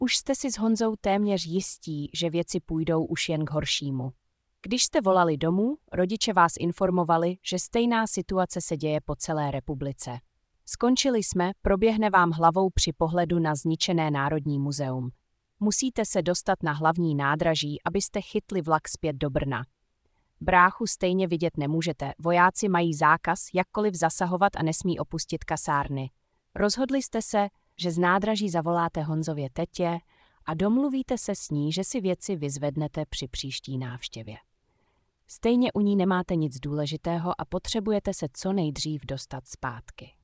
Už jste si s Honzou téměř jistí, že věci půjdou už jen k horšímu. Když jste volali domů, rodiče vás informovali, že stejná situace se děje po celé republice. Skončili jsme, proběhne vám hlavou při pohledu na zničené Národní muzeum. Musíte se dostat na hlavní nádraží, abyste chytli vlak zpět do Brna. Bráchu stejně vidět nemůžete, vojáci mají zákaz jakkoliv zasahovat a nesmí opustit kasárny. Rozhodli jste se, že z nádraží zavoláte Honzově tetě a domluvíte se s ní, že si věci vyzvednete při příští návštěvě. Stejně u ní nemáte nic důležitého a potřebujete se co nejdřív dostat zpátky.